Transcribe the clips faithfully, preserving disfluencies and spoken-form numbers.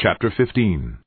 Chapter fifteen.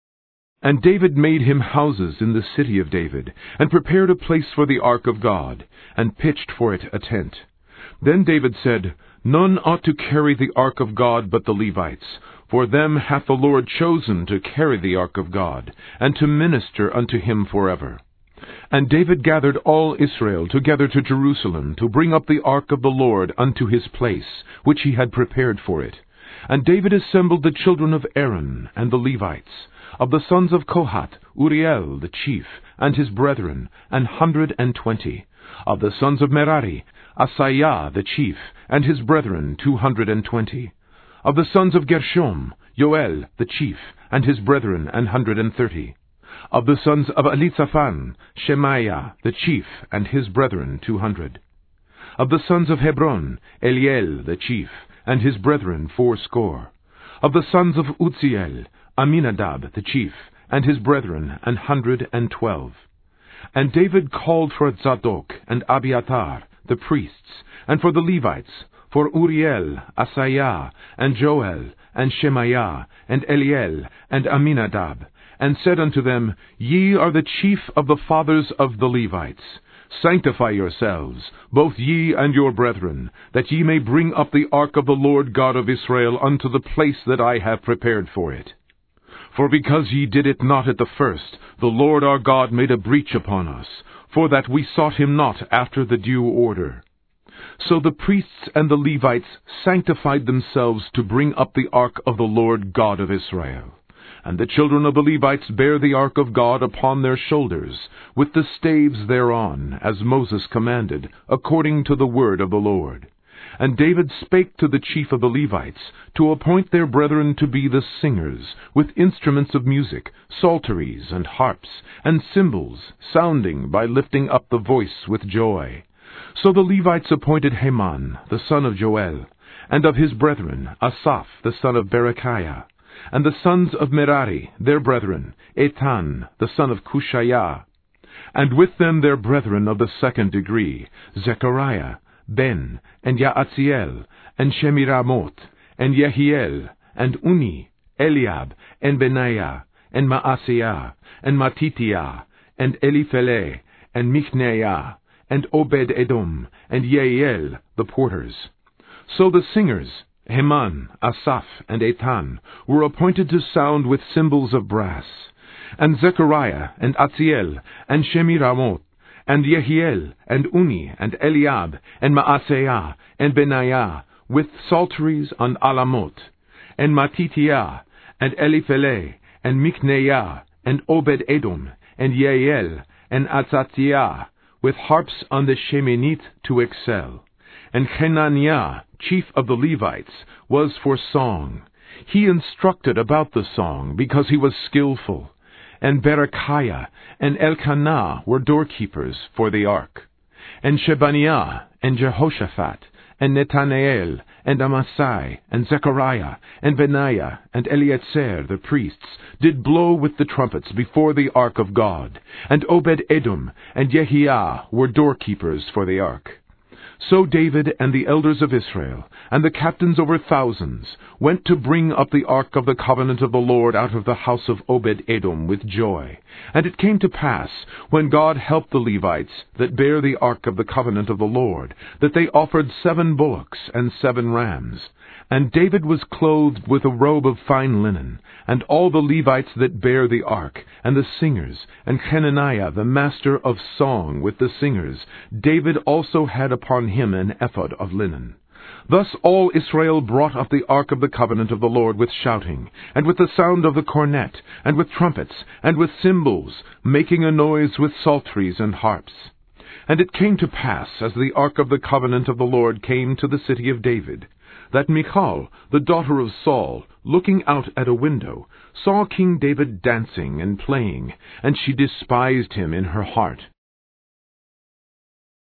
And David made him houses in the city of David, and prepared a place for the ark of God, and pitched for it a tent. Then David said, None ought to carry the ark of God but the Levites, for them hath the Lord chosen to carry the ark of God, and to minister unto him forever. And David gathered all Israel together to Jerusalem, to bring up the ark of the Lord unto his place, which he had prepared for it. And David assembled the children of Aaron and the Levites, of the sons of Kohath, Uriel the chief, and his brethren, an hundred and twenty. Of the sons of Merari, Asaiah the chief, and his brethren, two hundred and twenty. Of the sons of Gershom, Joel the chief, and his brethren, an hundred and thirty. Of the sons of Elizaphan, Shemaiah the chief, and his brethren, two hundred. Of the sons of Hebron, Eliel the chief, and his brethren, fourscore. Of the sons of Uzziel, Aminadab the chief, and his brethren, an hundred and twelve. And David called for Zadok and Abiathar, the priests, and for the Levites, for Uriel, Asaiah, and Joel, and Shemaiah, and Eliel, and Aminadab, and said unto them, Ye are the chief of the fathers of the Levites. Sanctify yourselves, both ye and your brethren, that ye may bring up the ark of the Lord God of Israel unto the place that I have prepared for it. For because ye did it not at the first, the Lord our God made a breach upon us, for that we sought him not after the due order. So the priests and the Levites sanctified themselves to bring up the ark of the Lord God of Israel. And the children of the Levites bare the ark of God upon their shoulders, with the staves thereon, as Moses commanded, according to the word of the Lord. And David spake to the chief of the Levites, to appoint their brethren to be the singers, with instruments of music, psalteries, and harps, and cymbals, sounding by lifting up the voice with joy. So the Levites appointed Heman, the son of Joel, and of his brethren, Asaph, the son of Berechiah, and the sons of Merari, their brethren, Etan, the son of Cushiah, and with them their brethren of the second degree, Zechariah, Ben, and Yaatziel, and Shemiramoth, and Yehiel, and Uni, Eliab, and Benaiah, and Maaseiah, and Matitiah, and Elipheleh, and Michneah, and Obed-Edom, and Yeiel, the porters. So the singers, Heman, Asaph, and Etan, were appointed to sound with cymbals of brass. And Zechariah, and Atziel, and Shemiramoth, and Yehiel, and Uni, and Eliab, and Maaseiah, and Benaiah, with psalteries on alamot, and Matitiah, and Elipheleh, and Michneah, and Obed-Edom, and Yeiel, and Azathiah, with harps on the sheminith to excel. And Chenaniah, chief of the Levites, was for song. He instructed about the song, because he was skillful. And Berechiah and Elkanah were doorkeepers for the ark. And Shebaniah, and Jehoshaphat, and Netanael, and Amasai, and Zechariah, and Benaiah, and Eliezer the priests, did blow with the trumpets before the ark of God. And Obed-Edom and Yehiah were doorkeepers for the ark. So David and the elders of Israel, and the captains over thousands, went to bring up the ark of the covenant of the Lord out of the house of Obed-Edom with joy. And it came to pass, when God helped the Levites that bare the ark of the covenant of the Lord, that they offered seven bullocks and seven rams. And David was clothed with a robe of fine linen, and all the Levites that bare the ark, and the singers, and Chenaniah the master of song with the singers, David also had upon him an ephod of linen. Thus all Israel brought up the ark of the covenant of the Lord with shouting, and with the sound of the cornet, and with trumpets, and with cymbals, making a noise with psalteries and harps. And it came to pass, as the ark of the covenant of the Lord came to the city of David, that Michal, the daughter of Saul, looking out at a window, saw King David dancing and playing, and she despised him in her heart.